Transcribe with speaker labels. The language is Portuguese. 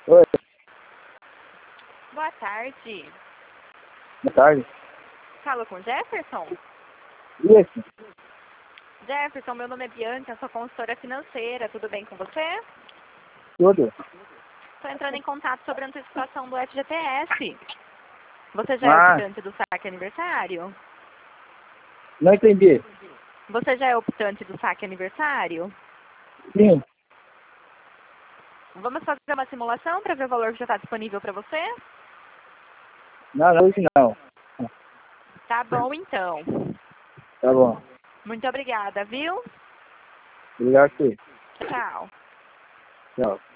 Speaker 1: Oi,
Speaker 2: Boa tarde.
Speaker 1: boa tarde.
Speaker 2: Falo com Jefferson?
Speaker 1: Isso,
Speaker 2: Jefferson, meu nome é Bianca, sou consultora financeira. Tudo bem com você?
Speaker 1: tudo.
Speaker 2: Estou entrando em contato sobre a antecipação do FGTS. Você já é optante do saque aniversário?
Speaker 1: Não entendi.
Speaker 2: Você já é optante do saque aniversário?
Speaker 1: Sim,
Speaker 2: Vamos fazer uma simulação para ver o valor que já está disponível para você?
Speaker 1: não, hoje não.
Speaker 2: Tá bom, então.
Speaker 1: Tá bom.
Speaker 2: Muito obrigada, viu?
Speaker 1: Obrigado a você.
Speaker 2: Tchau.
Speaker 1: Tchau.